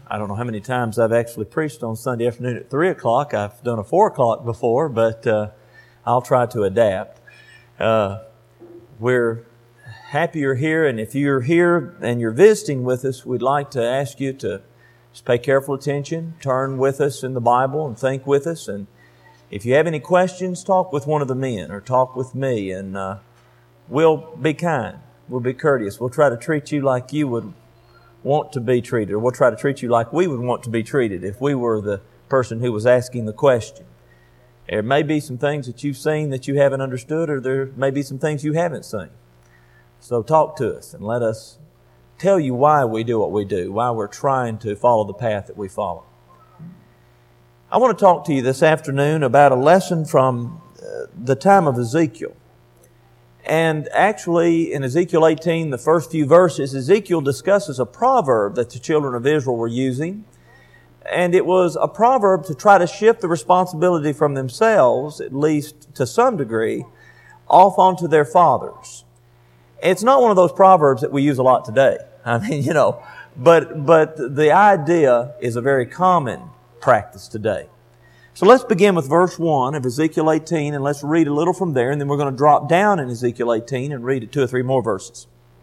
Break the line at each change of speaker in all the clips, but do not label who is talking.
I don't know how many times I've actually preached on Sunday afternoon at 3 o'clock. I've done a 4 o'clock before, but I'll try to adapt. We're happy you're here, and if you're here and you're visiting with us, we'd like to ask you to just pay careful attention, turn with us in the Bible and think with us. And if you have any questions, talk with one of the men or talk with me, and we'll be kind. We'll be courteous. We'll try to treat you like you would want to be treated, or we'll try to treat you like we would want to be treated if we were the person who was asking the question. There may be some things that you've seen that you haven't understood, or there may be some things you haven't seen. So talk to us and let us tell you why we do what we do, why we're trying to follow the path that we follow. I want to talk to you this afternoon about a lesson from the time of Ezekiel. And actually, in Ezekiel 18, the first few verses, Ezekiel discusses a proverb that the children of Israel were using. And it was a proverb to try to shift the responsibility from themselves, at least to some degree, off onto their fathers. It's not one of those proverbs that we use a lot today. I mean, but the idea is a very common practice today. So let's begin with verse 1 of Ezekiel 18, and let's read a little from there, and then we're going to drop down in Ezekiel 18 and read 2 or 3 more verses.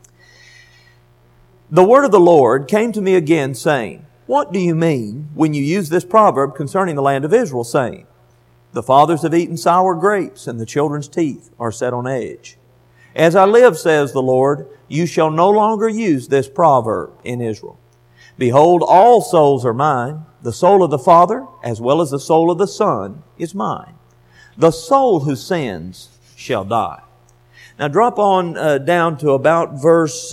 The word of the Lord came to me again, saying, "What do you mean when you use this proverb concerning the land of Israel, saying, the fathers have eaten sour grapes, and the children's teeth are set on edge? As I live, says the Lord, you shall no longer use this proverb in Israel. Behold, all souls are mine. The soul of the Father, as well as the soul of the Son, is mine. The soul who sins shall die." Now drop on down to about verse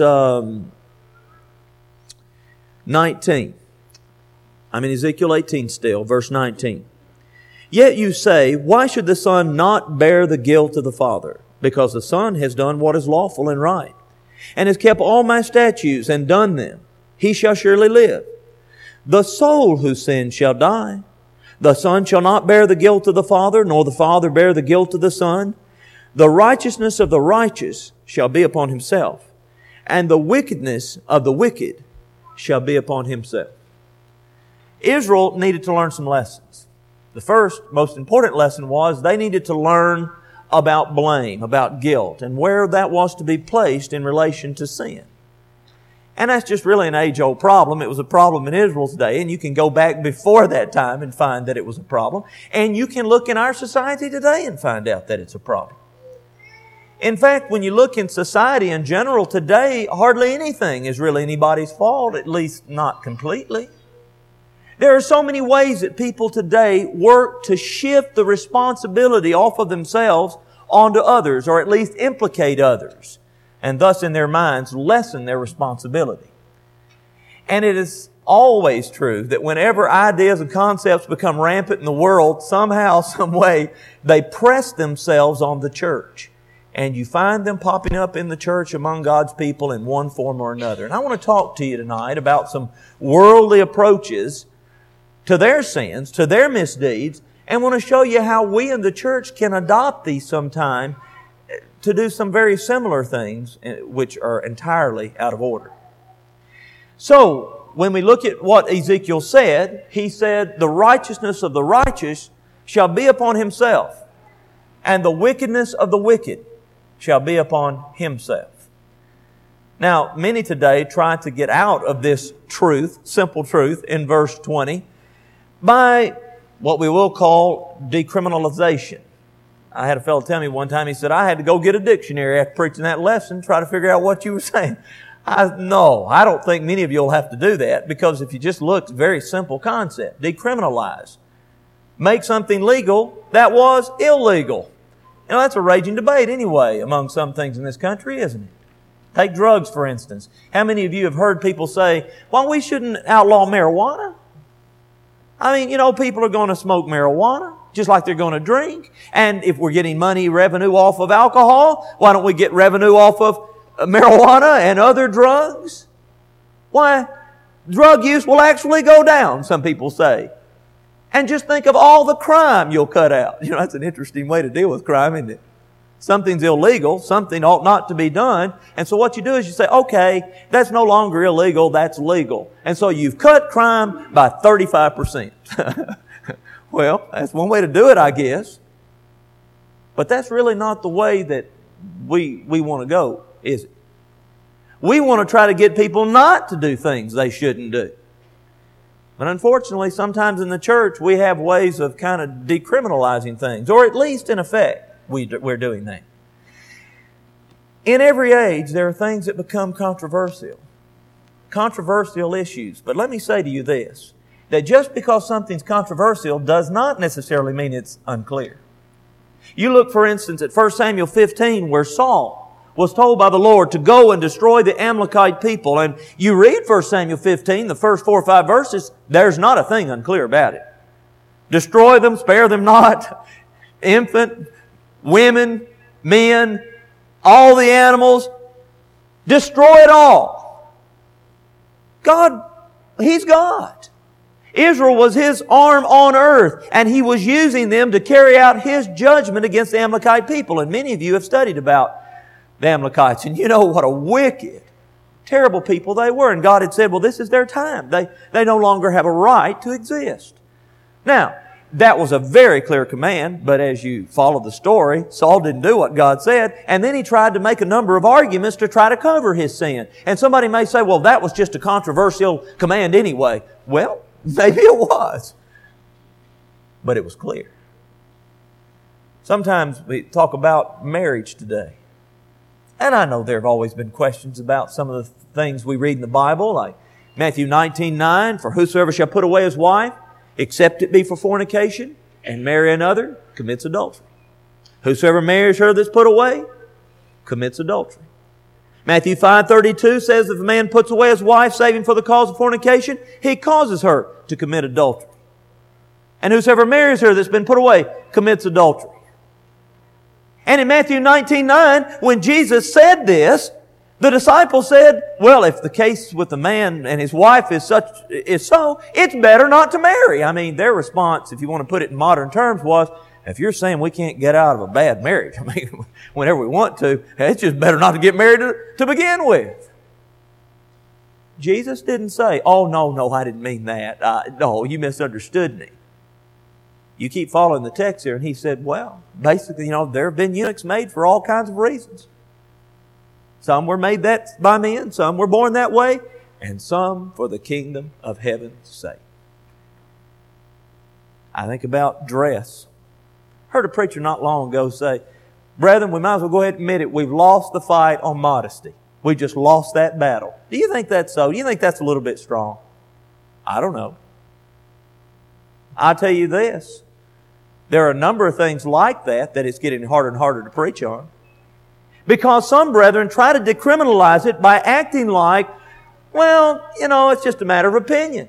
19. I'm in Ezekiel 18 still, verse 19. "Yet you say, why should the Son not bear the guilt of the Father? Because the Son has done what is lawful and right, and has kept all my statutes and done them. He shall surely live. The soul who sins shall die. The Son shall not bear the guilt of the Father, nor the Father bear the guilt of the Son. The righteousness of the righteous shall be upon himself, and the wickedness of the wicked shall be upon himself." Israel needed to learn some lessons. The first, most important lesson was they needed to learn about blame, about guilt, and where that was to be placed in relation to sin. And that's just really an age-old problem. It was a problem in Israel's day, and you can go back before that time and find that it was a problem. And you can look in our society today and find out that it's a problem. In fact, when you look in society in general today, hardly anything is really anybody's fault, at least not completely. There are so many ways that people today work to shift the responsibility off of themselves onto others, or at least implicate others, and thus in their minds lessen their responsibility. And it is always true that whenever ideas and concepts become rampant in the world, somehow, some way, they press themselves on the church. And you find them popping up in the church among God's people in one form or another. And I want to talk to you tonight about some worldly approaches to their sins, to their misdeeds, and want to show you how we in the church can adopt these sometime to do some very similar things which are entirely out of order. So, when we look at what Ezekiel said, he said, the righteousness of the righteous shall be upon himself, and the wickedness of the wicked shall be upon himself. Now, many today try to get out of this truth, simple truth, in verse 20, by what we will call decriminalization. I had a fellow tell me one time, he said, I had to go get a dictionary after preaching that lesson, try to figure out what you were saying. No, I don't think many of you will have to do that, because if you just look, it's a very simple concept. Decriminalize. Make something legal that was illegal. You know, that's a raging debate anyway among some things in this country, isn't it? Take drugs, for instance. How many of you have heard people say, well, we shouldn't outlaw marijuana? I mean, people are going to smoke marijuana just like they're going to drink. And if we're getting revenue off of alcohol, why don't we get revenue off of marijuana and other drugs? Why? Drug use will actually go down, some people say. And just think of all the crime you'll cut out. That's an interesting way to deal with crime, isn't it? Something's illegal. Something ought not to be done. And so what you do is you say, okay, that's no longer illegal. That's legal. And so you've cut crime by 35%. Well, that's one way to do it, I guess. But that's really not the way that we want to go, is it? We want to try to get people not to do things they shouldn't do. But unfortunately, sometimes in the church, we have ways of kind of decriminalizing things, or at least in effect, we're doing that. In every age, there are things that become controversial issues. But let me say to you this, that just because something's controversial does not necessarily mean it's unclear. You look, for instance, at 1 Samuel 15, where Saul was told by the Lord to go and destroy the Amalekite people. And you read 1 Samuel 15, the first 4 or 5 verses, there's not a thing unclear about it. Destroy them, spare them not. Infant, women, men, all the animals. Destroy it all. God, He's God. Israel was His arm on earth, and He was using them to carry out His judgment against the Amalekite people. And many of you have studied about the Amalekites, and you know what a wicked, terrible people they were. And God had said, well, this is their time. They no longer have a right to exist. Now, that was a very clear command, but as you follow the story, Saul didn't do what God said, and then he tried to make a number of arguments to try to cover his sin. And somebody may say, well, that was just a controversial command anyway. Well, maybe it was, but it was clear. Sometimes we talk about marriage today. And I know there have always been questions about some of the things we read in the Bible, like Matthew 19:9, for whosoever shall put away his wife, except it be for fornication, and marry another, commits adultery. Whosoever marries her that's put away, commits adultery. Matthew 5:32 says, if a man puts away his wife, saving for the cause of fornication, he causes her to commit adultery. And whosoever marries her that's been put away, commits adultery. And in Matthew 19:9, when Jesus said this, the disciples said, well, if the case with the man and his wife is so, it's better not to marry. I mean, their response, if you want to put it in modern terms, was, if you're saying we can't get out of a bad marriage, I mean, whenever we want to, it's just better not to get married to begin with. Jesus didn't say, oh, no, I didn't mean that. No, you misunderstood me. You keep following the text here, and He said, well, basically, there have been eunuchs made for all kinds of reasons. Some were made that by men, some were born that way, and some for the kingdom of heaven's sake. I think about dress. Heard a preacher not long ago say, brethren, we might as well go ahead and admit it, we've lost the fight on modesty. We just lost that battle. Do you think that's so? Do you think that's a little bit strong? I don't know. I'll tell you this. There are a number of things like that it's getting harder and harder to preach on. Because some brethren try to decriminalize it by acting like, well, it's just a matter of opinion.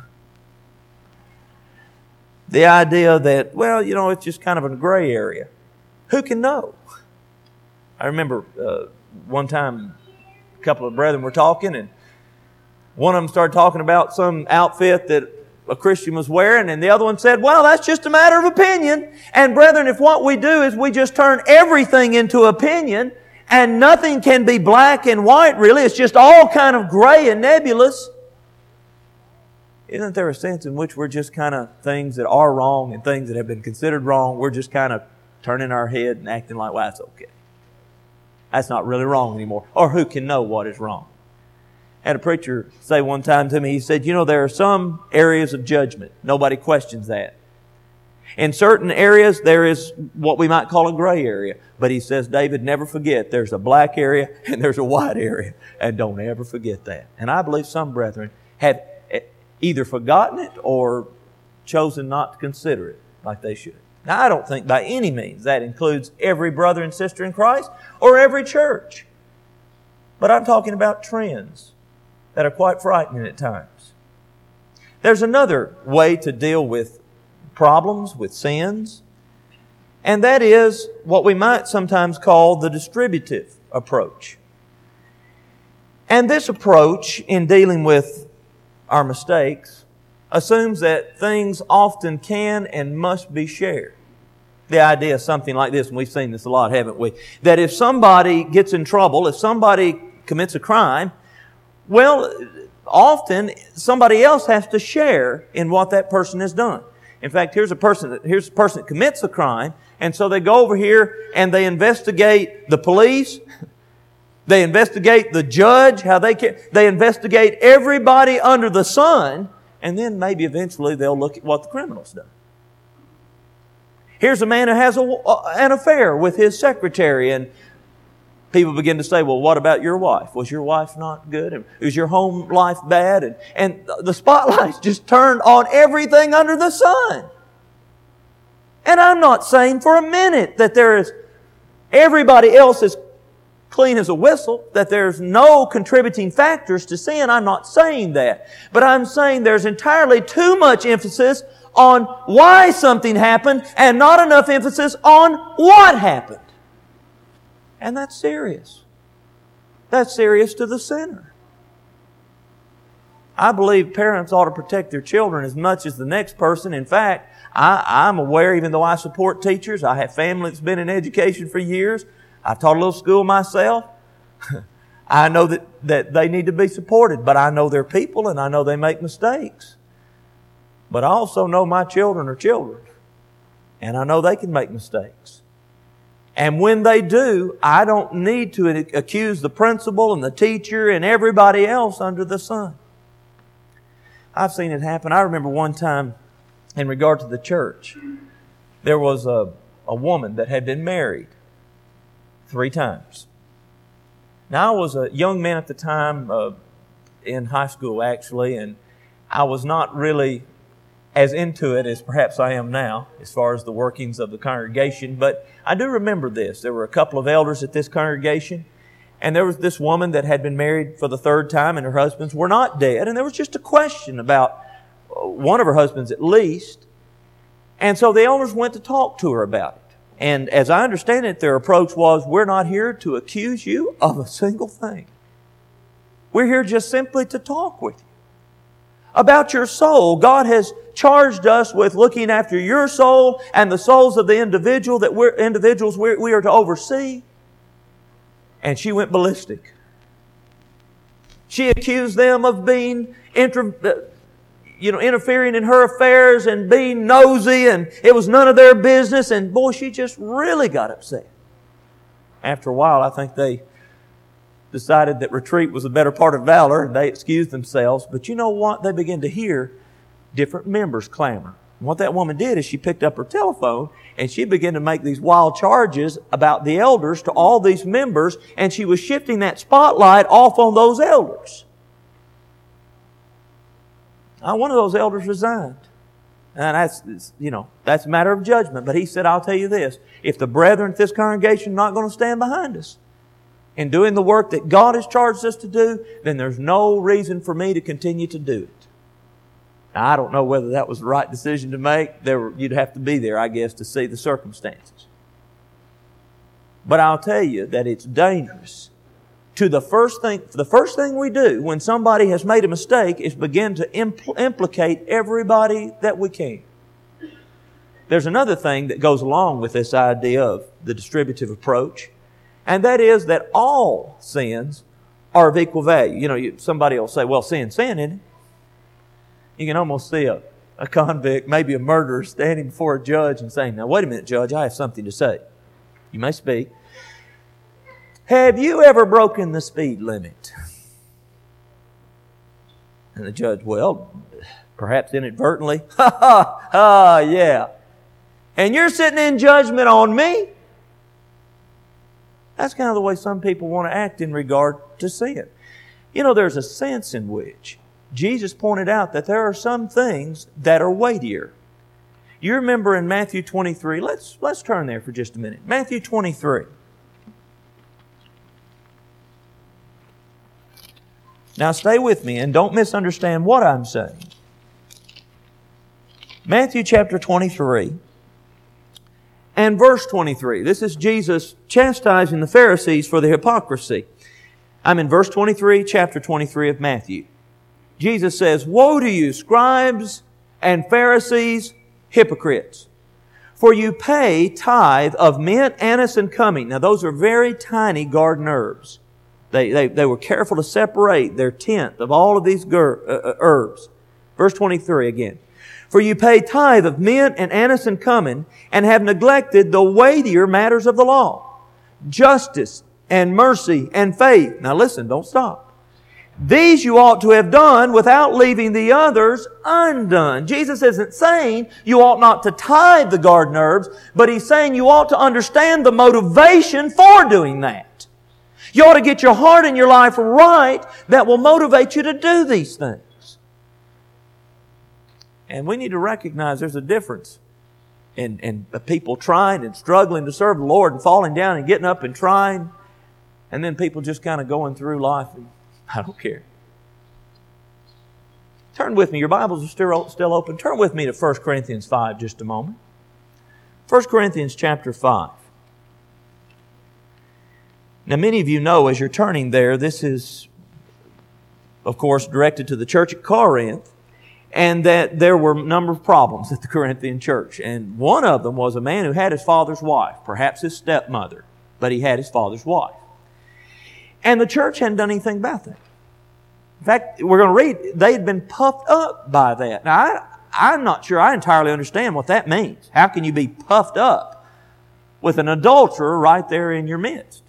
The idea that, well, it's just kind of a gray area. Who can know? I remember one time a couple of brethren were talking, and one of them started talking about some outfit that a Christian was wearing, and the other one said, well, that's just a matter of opinion. And brethren, if what we do is we just turn everything into opinion, and nothing can be black and white, really, it's just all kind of gray and nebulous, isn't there a sense in which we're just kind of things that are wrong and things that have been considered wrong, we're just kind of turning our head and acting like, well, that's okay. That's not really wrong anymore. Or who can know what is wrong? I had a preacher say one time to me, he said, there are some areas of judgment. Nobody questions that. In certain areas, there is what we might call a gray area. But he says, David, never forget, there's a black area and there's a white area. And don't ever forget that. And I believe some brethren have either forgotten it or chosen not to consider it like they should. Now, I don't think by any means that includes every brother and sister in Christ or every church. But I'm talking about trends that are quite frightening at times. There's another way to deal with problems, with sins, and that is what we might sometimes call the distributive approach. And this approach in dealing with our mistakes assumes that things often can and must be shared. the idea of something like this, and we've seen this a lot, haven't we? That if somebody gets in trouble, if somebody commits a crime, well, often somebody else has to share in what that person has done. In fact, here's a person that commits a crime, and so they go over here and they investigate the police, they investigate the judge, they investigate everybody under the sun, and then maybe eventually they'll look at what the criminal's done. Here's a man who has an affair with his secretary, and people begin to say, well, what about your wife? Was your wife not good? And was your home life bad? And the spotlight's just turned on everything under the sun. And I'm not saying for a minute that everybody else is clean as a whistle, that there's no contributing factors to sin. I'm not saying that. But I'm saying there's entirely too much emphasis on why something happened and not enough emphasis on what happened. And that's serious. That's serious to the sinner. I believe parents ought to protect their children as much as the next person. In fact, I'm aware, even though I support teachers, I have family that's been in education for years. I've taught a little school myself. I know that they need to be supported, but I know they're people and I know they make mistakes. But I also know my children are children, and I know they can make mistakes. And when they do, I don't need to accuse the principal and the teacher and everybody else under the sun. I've seen it happen. I remember one time in regard to the church, there was a woman that had been married 3 times. Now, I was a young man at the time, in high school actually, and I was not really as into it as perhaps I am now as far as the workings of the congregation. But I do remember this. There were a couple of elders at this congregation, and there was this woman that had been married for the 3rd time, and her husbands were not dead. And there was just a question about one of her husbands at least. And so the elders went to talk to her about it. And as I understand it, their approach was, we're not here to accuse you of a single thing. We're here just simply to talk with you about your soul. God has charged us with looking after your soul and the souls of the individuals we are to oversee. And she went ballistic. She accused them of being interfering in her affairs and being nosy, and it was none of their business. And boy, she just really got upset. After a while, I think they decided that retreat was a better part of valor, and they excused themselves. But you know what? They began to hear different members clamor. And what that woman did is she picked up her telephone and she began to make these wild charges about the elders to all these members, and she was shifting that spotlight off on those elders. Now, one of those elders resigned. And that's a matter of judgment. But he said, I'll tell you this, if the brethren at this congregation are not going to stand behind us in doing the work that God has charged us to do, then there's no reason for me to continue to do it. Now, I don't know whether that was the right decision to make. You'd have to be there, I guess, to see the circumstances. But I'll tell you that it's dangerous. The first thing we do when somebody has made a mistake is begin to implicate everybody that we can. There's another thing that goes along with this idea of the distributive approach, and that is that all sins are of equal value. Somebody will say, well, sin's sin, isn't it? You can almost see a convict, maybe a murderer, standing before a judge and saying, now, wait a minute, Judge, I have something to say. You may speak. Have you ever broken the speed limit? And the judge, well, perhaps inadvertently. Yeah. And you're sitting in judgment on me? That's kind of the way some people want to act in regard to sin. There's a sense in which Jesus pointed out that there are some things that are weightier. You remember in Matthew 23, let's turn there for just a minute. Matthew 23. Now stay with me and don't misunderstand what I'm saying. Matthew chapter 23 and verse 23. This is Jesus chastising the Pharisees for their hypocrisy. I'm in verse 23, chapter 23 of Matthew. Jesus says, woe to you, scribes and Pharisees, hypocrites! For you pay tithe of mint, anise, and cumin. Now those are very tiny garden herbs. They were careful to separate their tenth of all of these herbs. Verse 23 again. For you pay tithe of mint and anise and cumin, and have neglected the weightier matters of the law, justice and mercy and faith. Now listen, don't stop. These you ought to have done without leaving the others undone. Jesus isn't saying you ought not to tithe the garden herbs, but He's saying you ought to understand the motivation for doing that. You ought to get your heart and your life right that will motivate you to do these things. And we need to recognize there's a difference in people trying and struggling to serve the Lord and falling down and getting up and trying, and then people just kind of going through life and I don't care. Turn with me. Your Bibles are still open. Turn with me to 1 Corinthians 5 just a moment. 1 Corinthians chapter 5. Now many of you know as you're turning there, this is, of course, directed to the church at Corinth, and that there were a number of problems at the Corinthian church. And one of them was a man who had his father's wife, perhaps his stepmother, but he had his father's wife. And the church hadn't done anything about that. In fact, we're going to read, they had been puffed up by that. Now, I'm not sure I entirely understand what that means. How can you be puffed up with an adulterer right there in your midst?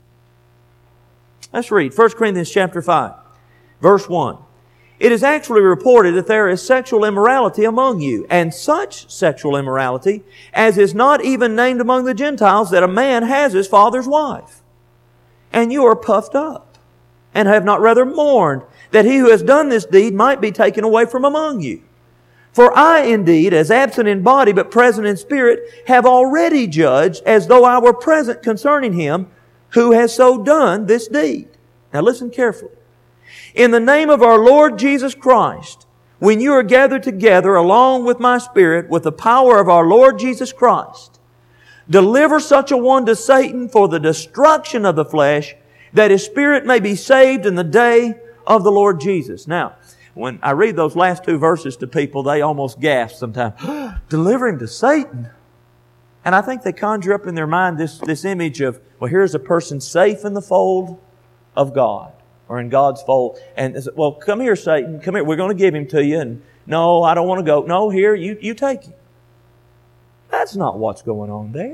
Let's read 1 Corinthians chapter 5, verse 1. It is actually reported that there is sexual immorality among you, and such sexual immorality as is not even named among the Gentiles, that a man has his father's wife. And you are puffed up, and have not rather mourned, that he who has done this deed might be taken away from among you. For I indeed, as absent in body but present in spirit, have already judged, as though I were present concerning him who has so done this deed. Now listen carefully. In the name of our Lord Jesus Christ, when you are gathered together along with my spirit, with the power of our Lord Jesus Christ, deliver such a one to Satan for the destruction of the flesh, that his spirit may be saved in the day of the Lord Jesus. Now, when I read those last two verses to people, they almost gasp sometimes. Deliver him to Satan? And I think they conjure up in their mind this image of, well, here's a person safe in the fold of God, or in God's fold. And, well, come here, Satan. Come here. We're going to give him to you. And no, I don't want to go. No, here, you take him. That's not what's going on there.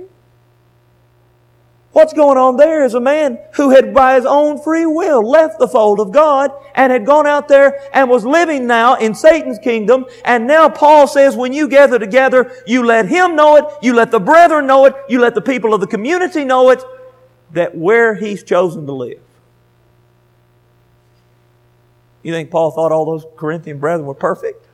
What's going on there is a man who had by his own free will left the fold of God and had gone out there and was living now in Satan's kingdom. And now Paul says when you gather together, you let him know it, you let the brethren know it, you let the people of the community know it, that where he's chosen to live. You think Paul thought all those Corinthian brethren were perfect?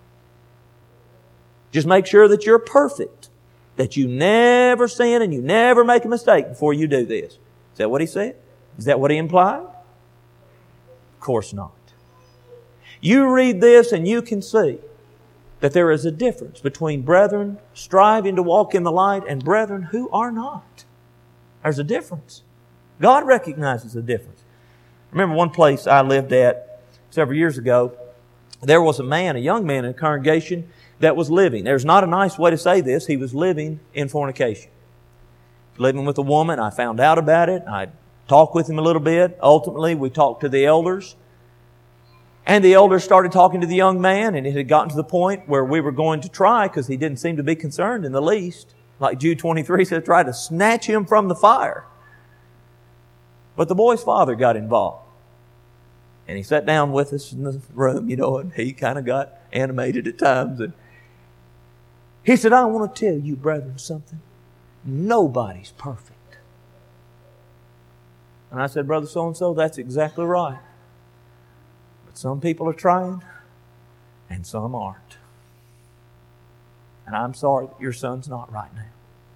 Just make sure that you're perfect. That you never sin and you never make a mistake before you do this. Is that what he said? Is that what he implied? Of course not. You read this and you can see that there is a difference between brethren striving to walk in the light and brethren who are not. There's a difference. God recognizes the difference. I remember one place I lived at several years ago. There was a young man in a congregation that was living. There's not a nice way to say this. He was living in fornication. Living with a woman. I found out about it. I talked with him a little bit. Ultimately, we talked to the elders. And the elders started talking to the young man, and it had gotten to the point where we were going to try, because he didn't seem to be concerned in the least. Like Jude 23 says, try to snatch him from the fire. But the boy's father got involved. And he sat down with us in the room, and he kind of got animated at times. And he said, I want to tell you, brethren, something. Nobody's perfect. And I said, Brother so-and-so, that's exactly right. But some people are trying, and some aren't. And I'm sorry that your son's not right now.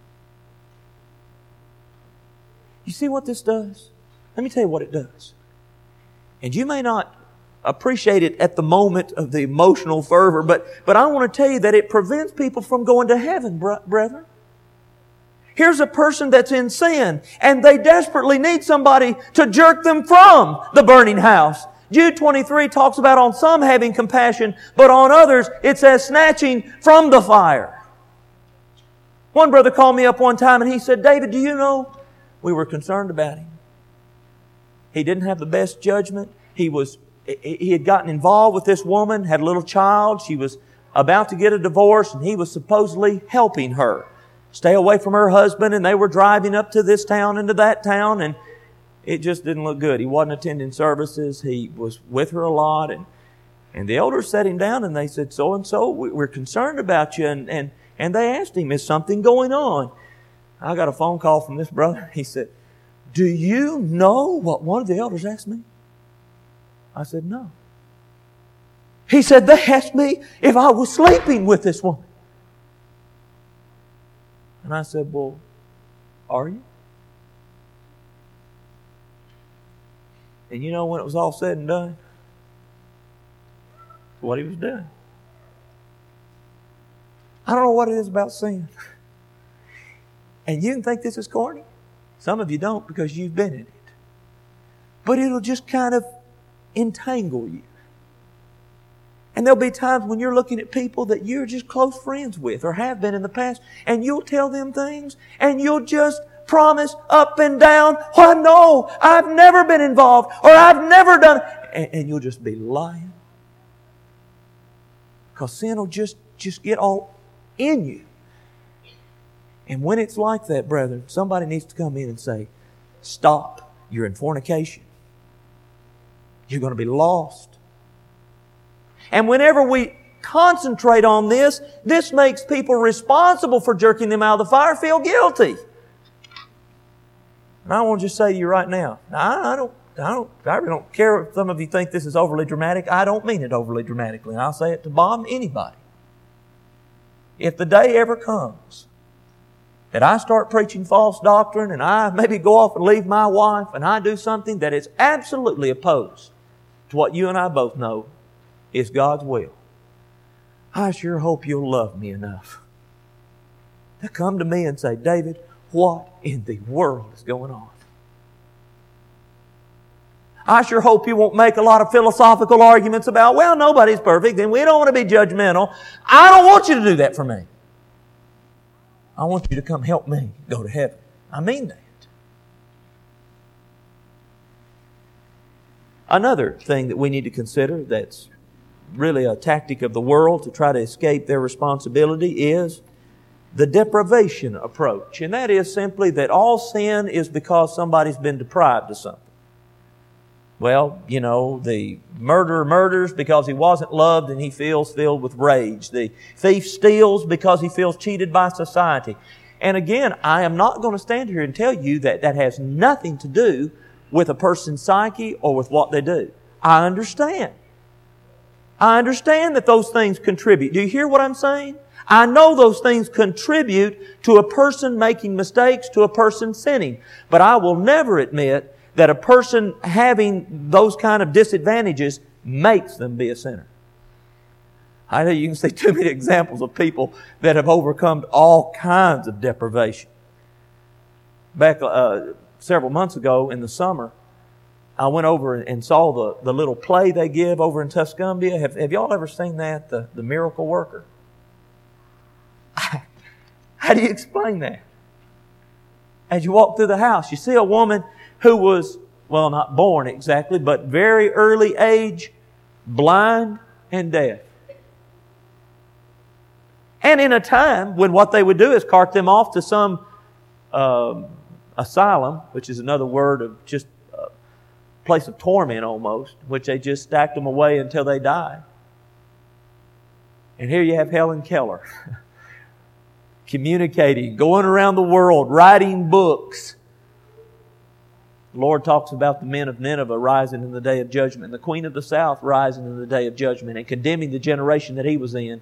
You see what this does? Let me tell you what it does. And you may not appreciate it at the moment of the emotional fervor, but I want to tell you that it prevents people from going to heaven, brethren. Here's a person that's in sin, and they desperately need somebody to jerk them from the burning house. Jude 23 talks about on some having compassion, but on others it says snatching from the fire. One brother called me up one time and he said, "David, do you know, we were concerned about him. He didn't have the best judgment. He had gotten involved with this woman, had a little child. She was about to get a divorce, and he was supposedly helping her stay away from her husband, and they were driving up to this town and to that town, and it just didn't look good. He wasn't attending services. He was with her a lot, and the elders sat him down and they said, "So-and-so, we're concerned about you." And they asked him, "Is something going on?" I got a phone call from this brother. He said, "Do you know what one of the elders asked me?" I said, "No." He said, "They asked me if I was sleeping with this woman." And I said, "Well, are you?" And you know, when it was all said and done, what he was doing. I don't know what it is about sin. And you can think this is corny. Some of you don't because you've been in it. But it'll just kind of entangle you. And there'll be times when you're looking at people that you're just close friends with or have been in the past, and you'll tell them things and you'll just promise up and down, "Well, no, I've never been involved," or "I've never done it." And you'll just be lying. Because sin will just get all in you. And when it's like that, brethren, somebody needs to come in and say, "Stop. You're in fornication. You're going to be lost." And whenever we concentrate on this, this makes people responsible for jerking them out of the fire feel guilty. And I want to just say to you right now, I really don't care if some of you think this is overly dramatic. I don't mean it overly dramatically. And I'll say it to Bob and anybody. If the day ever comes that I start preaching false doctrine and I maybe go off and leave my wife and I do something that is absolutely opposed to what you and I both know is God's will, I sure hope you'll love me enough to come to me and say, "David, what in the world is going on?" I sure hope you won't make a lot of philosophical arguments about, "Well, nobody's perfect and we don't want to be judgmental." I don't want you to do that for me. I want you to come help me go to heaven. I mean that. Another thing that we need to consider that's really a tactic of the world to try to escape their responsibility is the deprivation approach. And that is simply that all sin is because somebody's been deprived of something. Well, you know, the murderer murders because he wasn't loved and he feels filled with rage. The thief steals because he feels cheated by society. And again, I am not going to stand here and tell you that that has nothing to do with a person's psyche or with what they do. I understand. I understand that those things contribute. Do you hear what I'm saying? I know those things contribute to a person making mistakes, to a person sinning. But I will never admit that a person having those kind of disadvantages makes them be a sinner. I know you can see too many examples of people that have overcome all kinds of deprivation. Back several months ago in the summer, I went over and saw the little play they give over in Tuscumbia. Have y'all ever seen that, the Miracle Worker? How do you explain that? As you walk through the house, you see a woman who was, well, not born exactly, but very early age, blind and deaf. And in a time when what they would do is cart them off to some asylum, which is another word of just place of torment almost, which they just stacked them away until they died. And here you have Helen Keller communicating, going around the world, writing books. The Lord talks about the men of Nineveh rising in the day of judgment, and the Queen of the South rising in the day of judgment and condemning the generation that he was in.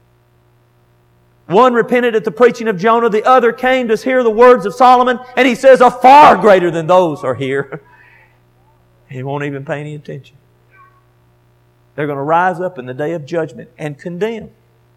One repented at the preaching of Jonah, the other came to hear the words of Solomon, and he says, "A far greater than those are here." He won't even pay any attention. They're going to rise up in the day of judgment and condemn.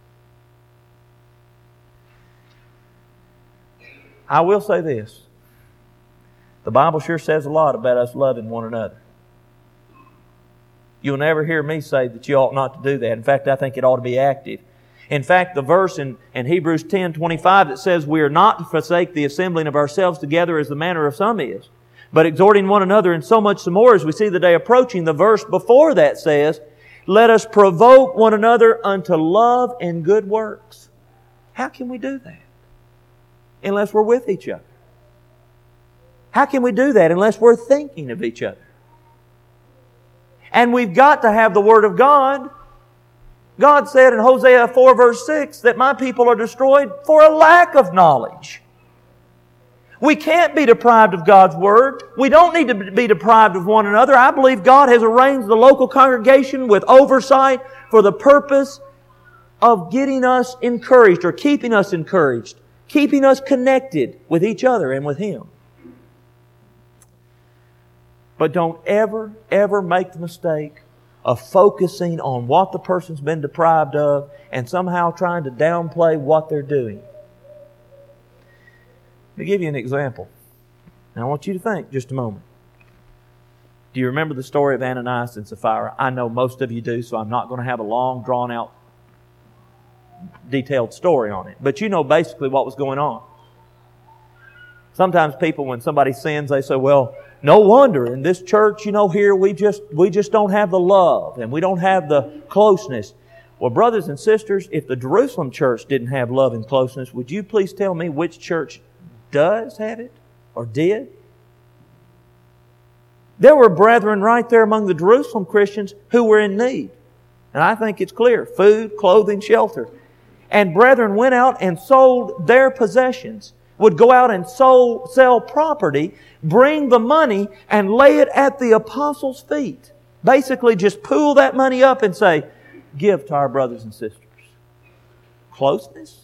I will say this. The Bible sure says a lot about us loving one another. You'll never hear me say that you ought not to do that. In fact, I think it ought to be active. In fact, the verse in Hebrews 10:25 that says we are not to forsake the assembling of ourselves together as the manner of some is, but exhorting one another, and so much the more as we see the day approaching. The verse before that says, let us provoke one another unto love and good works. How can we do that? Unless we're with each other. How can we do that unless we're thinking of each other? And we've got to have the Word of God. God said in Hosea 4 verse 6 that my people are destroyed for a lack of knowledge. We can't be deprived of God's Word. We don't need to be deprived of one another. I believe God has arranged the local congregation with oversight for the purpose of getting us encouraged or keeping us encouraged, keeping us connected with each other and with Him. But don't ever, ever make the mistake of focusing on what the person's been deprived of and somehow trying to downplay what they're doing. Let me give you an example. And I want you to think just a moment. Do you remember the story of Ananias and Sapphira? I know most of you do, so I'm not going to have a long, drawn-out, detailed story on it. But you know basically what was going on. Sometimes people, when somebody sins, they say, well, no wonder in this church, here we just don't have the love and we don't have the closeness. Well, brothers and sisters, if the Jerusalem church didn't have love and closeness, would you please tell me which church does have it or did? There were brethren right there among the Jerusalem Christians who were in need. And I think it's clear. Food, clothing, shelter. And brethren went out and sold their possessions. Would go out and sell property, bring the money, and lay it at the apostles' feet. Basically just pool that money up and say, give to our brothers and sisters. Closeness?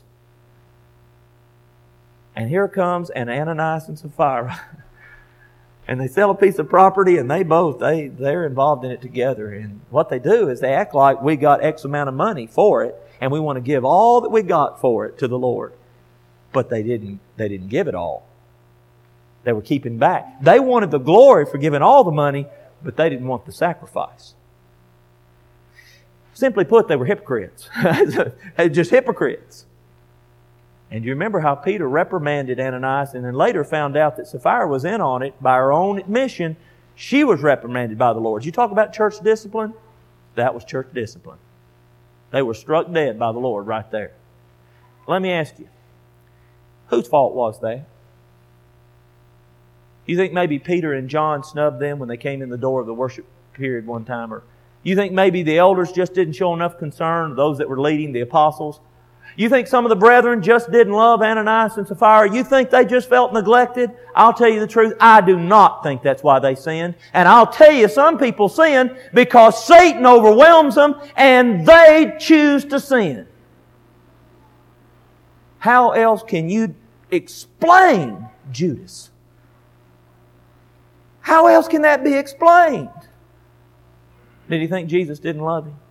And here comes an Ananias and Sapphira. And they sell a piece of property and they're involved in it together. And what they do is they act like we got X amount of money for it and we want to give all that we got for it to the Lord. But they didn't give it all. They were keeping back. They wanted the glory for giving all the money, but they didn't want the sacrifice. Simply put, they were hypocrites. Just hypocrites. And you remember how Peter reprimanded Ananias and then later found out that Sapphira was in on it by her own admission. She was reprimanded by the Lord. You talk about church discipline? That was church discipline. They were struck dead by the Lord right there. Let me ask you, whose fault was that? You think maybe Peter and John snubbed them when they came in the door of the worship period one time? Or you think maybe the elders just didn't show enough concern, those that were leading, the apostles? You think some of the brethren just didn't love Ananias and Sapphira? You think they just felt neglected? I'll tell you the truth, I do not think that's why they sinned. And I'll tell you, some people sin because Satan overwhelms them and they choose to sin. How else can you explain Judas? How else can that be explained? Did he think Jesus didn't love him?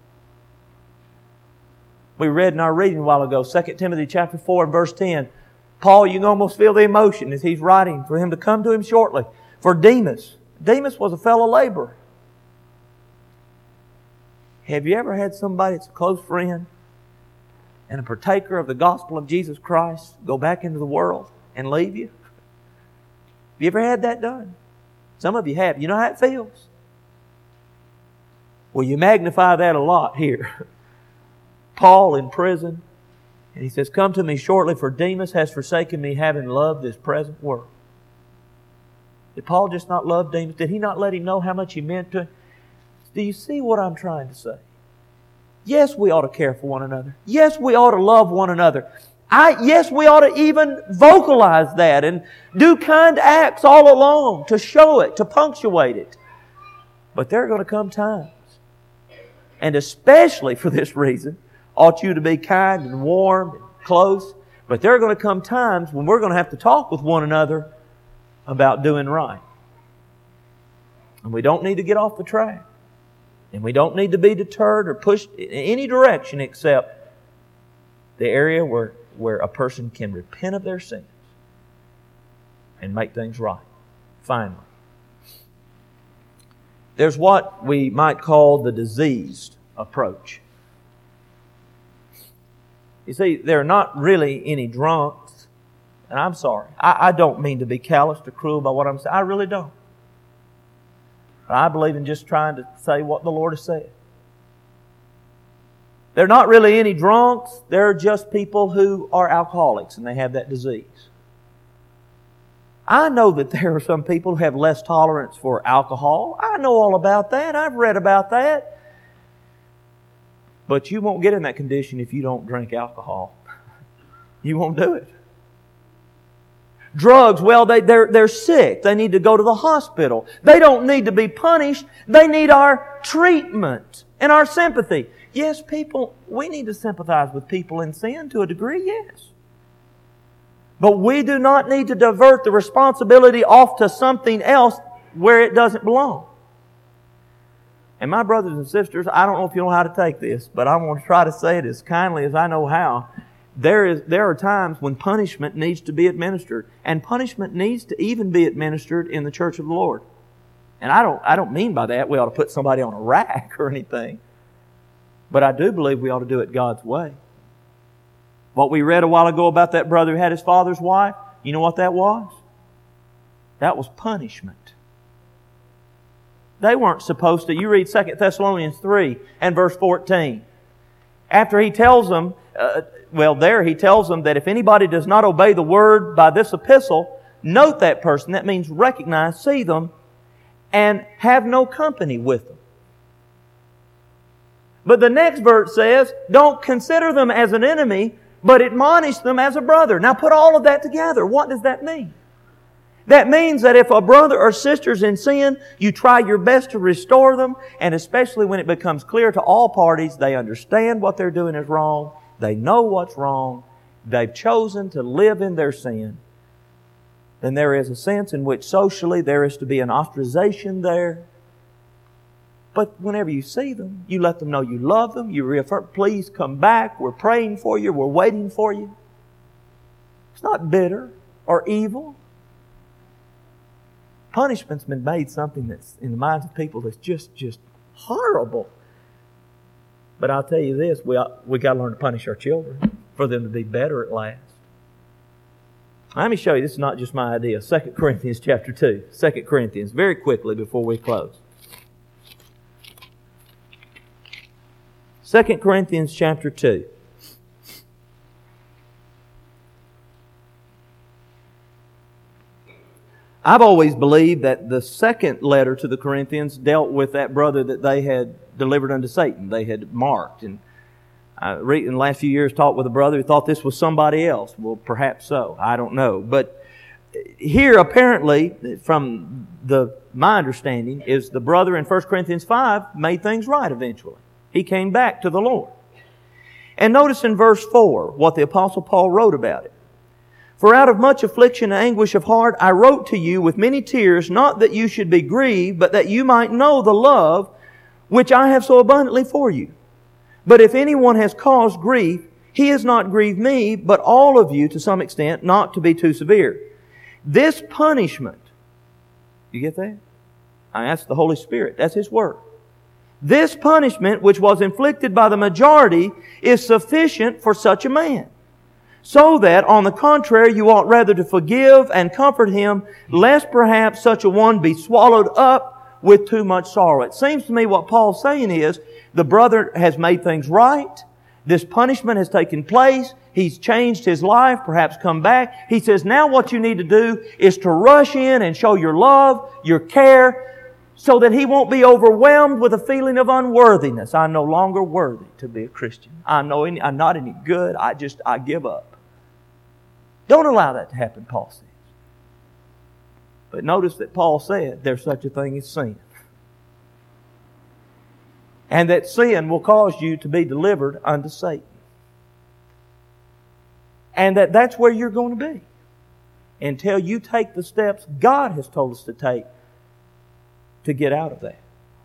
We read in our reading a while ago, 2 Timothy chapter 4 and verse 10. Paul, you can almost feel the emotion as he's writing for him to come to him shortly. For Demas. Demas was a fellow laborer. Have you ever had somebody that's a close friend and a partaker of the gospel of Jesus Christ go back into the world and leave you? Have you ever had that done? Some of you have. You know how it feels? Well, you magnify that a lot here. Paul in prison, and he says, come to me shortly, for Demas has forsaken me, having loved this present world. Did Paul just not love Demas? Did he not let him know how much he meant to him? Do you see what I'm trying to say? Yes, we ought to care for one another. Yes, we ought to love one another. Yes, we ought to even vocalize that and do kind acts all along to show it, to punctuate it. But there are going to come times, and especially for this reason, ought you to be kind and warm and close. But there are going to come times when we're going to have to talk with one another about doing right. And we don't need to get off the track. And we don't need to be deterred or pushed in any direction except the area where a person can repent of their sins and make things right. Finally, there's what we might call the diseased approach. You see, there are not really any drunks. And I'm sorry. I don't mean to be callous or cruel by what I'm saying. I really don't. I believe in just trying to say what the Lord has said. There are not really any drunks. There are just people who are alcoholics and they have that disease. I know that there are some people who have less tolerance for alcohol. I know all about that. I've read about that. But you won't get in that condition if you don't drink alcohol. You won't do it. Drugs, well, they're sick. They need to go to the hospital. They don't need to be punished. They need our treatment and our sympathy. Yes, we need to sympathize with people in sin to a degree, yes. But we do not need to divert the responsibility off to something else where it doesn't belong. And my brothers and sisters, I don't know if you know how to take this, but I want to try to say it as kindly as I know how. There are times when punishment needs to be administered, and punishment needs to even be administered in the church of the Lord. And I don't mean by that we ought to put somebody on a rack or anything, but I do believe we ought to do it God's way. What we read a while ago about that brother who had his father's wife, you know what that was? That was punishment. They weren't supposed to. You read 2 Thessalonians 3 and verse 14. After he tells them, he tells them that if anybody does not obey the word by this epistle, note that person. That means recognize, see them, and have no company with them. But the next verse says, don't consider them as an enemy, but admonish them as a brother. Now put all of that together. What does that mean? That means that if a brother or sister's in sin, you try your best to restore them, and especially when it becomes clear to all parties, they understand what they're doing is wrong, they know what's wrong, they've chosen to live in their sin, then there is a sense in which socially there is to be an ostracization there. But whenever you see them, you let them know you love them, you reaffirm, please come back, we're praying for you, we're waiting for you. It's not bitter or evil. Punishment's been made something that's in the minds of people that's just horrible. But I'll tell you this, we got to learn to punish our children for them to be better at last. Let me show you, this is not just my idea. 2 Corinthians chapter 2. 2 Corinthians, very quickly before we close. 2 Corinthians chapter 2. I've always believed that the second letter to the Corinthians dealt with that brother that they had delivered unto Satan. They had marked. And I in the last few years talked with a brother who thought this was somebody else. Well, perhaps so. I don't know. But here, apparently, from my understanding, is the brother in 1 Corinthians 5 made things right eventually. He came back to the Lord. And notice in verse 4 what the Apostle Paul wrote about it. For out of much affliction and anguish of heart I wrote to you with many tears, not that you should be grieved, but that you might know the love which I have so abundantly for you. But if anyone has caused grief, he has not grieved me, but all of you to some extent, not to be too severe. This punishment, you get that? I asked the Holy Spirit. That's His Word. This punishment which was inflicted by the majority is sufficient for such a man. So that, on the contrary, you ought rather to forgive and comfort him, lest perhaps such a one be swallowed up with too much sorrow. It seems to me what Paul's saying is, the brother has made things right. This punishment has taken place. He's changed his life, perhaps come back. He says, now what you need to do is to rush in and show your love, your care, so that he won't be overwhelmed with a feeling of unworthiness. I'm no longer worthy to be a Christian. I'm not any good. I give up. Don't allow that to happen, Paul says. But notice that Paul said there's such a thing as sin. And that sin will cause you to be delivered unto Satan. And that's where you're going to be. Until you take the steps God has told us to take to get out of that.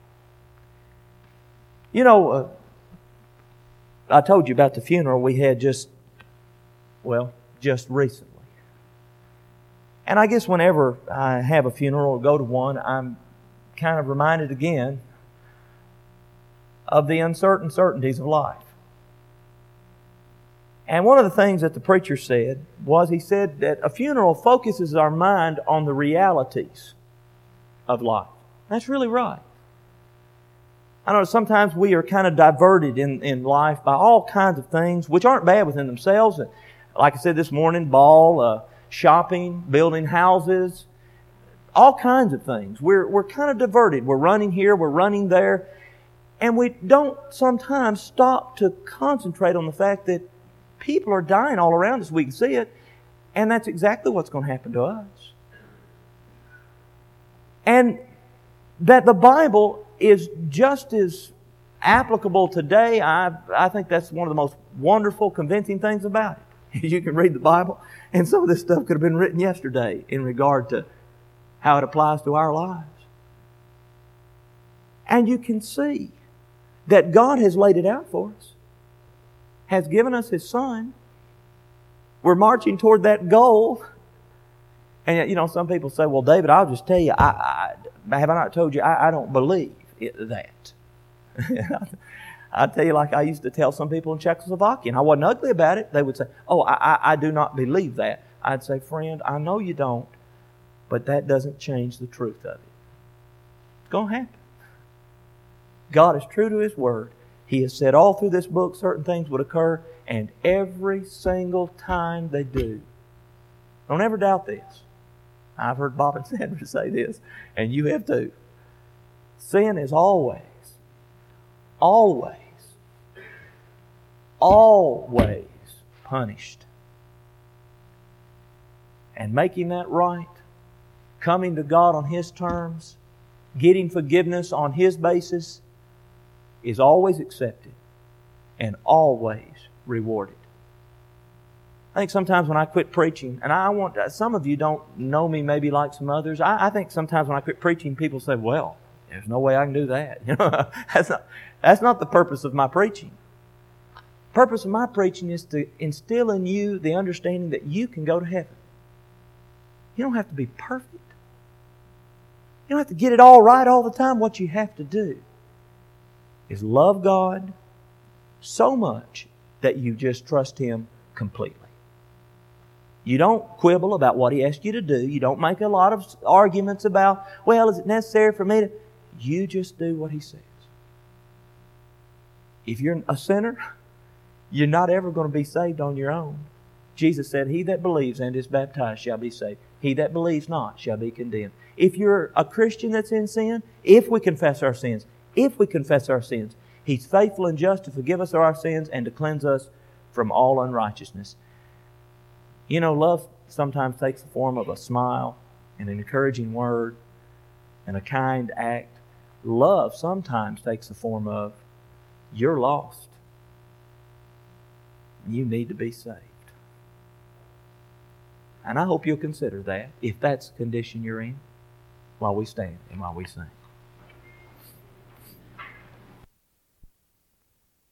You know, I told you about the funeral we had just recently. And I guess whenever I have a funeral or go to one, I'm kind of reminded again of the uncertainties of life. And one of the things that the preacher said was, he said that a funeral focuses our mind on the realities of life. That's really right. I know sometimes we are kind of diverted in life by all kinds of things, which aren't bad within themselves. Like I said this morning, ball, shopping, building houses, all kinds of things. We're kind of diverted. We're running here, we're running there, and we don't sometimes stop to concentrate on the fact that people are dying all around us. We can see it, and that's exactly what's going to happen to us. And that the Bible is just as applicable today. I think that's one of the most wonderful, convincing things about it. You can read the Bible, and some of this stuff could have been written yesterday in regard to how it applies to our lives. And you can see that God has laid it out for us, has given us His Son. We're marching toward that goal. And some people say, well, David, I'll just tell you, have I not told you, I don't believe that. I tell you, like I used to tell some people in Czechoslovakia, and I wasn't ugly about it. They would say, oh, I do not believe that. I'd say, friend, I know you don't, but that doesn't change the truth of it. It's going to happen. God is true to His Word. He has said all through this book certain things would occur, and every single time they do. Don't ever doubt this. I've heard Bob and Sandra say this, and you have too. Sin is always punished. And making that right, coming to God on His terms, getting forgiveness on His basis, is always accepted and always rewarded. I think sometimes when I quit preaching, and some of you don't know me maybe like some others, I think sometimes when I quit preaching, people say, well, there's no way I can do that. That's not the purpose of my preaching. The purpose of my preaching is to instill in you the understanding that you can go to heaven. You don't have to be perfect. You don't have to get it all right all the time. What you have to do is love God so much that you just trust Him completely. You don't quibble about what He asked you to do. You don't make a lot of arguments about, well, is it necessary for me to... You just do what He says. If you're a sinner, you're not ever going to be saved on your own. Jesus said, he that believes and is baptized shall be saved. He that believes not shall be condemned. If you're a Christian that's in sin, if we confess our sins, He's faithful and just to forgive us of our sins and to cleanse us from all unrighteousness. Love sometimes takes the form of a smile and an encouraging word and a kind act. Love sometimes takes the form of, you're lost. You need to be saved. And I hope you'll consider that, if that's the condition you're in, while we stand and while we sing.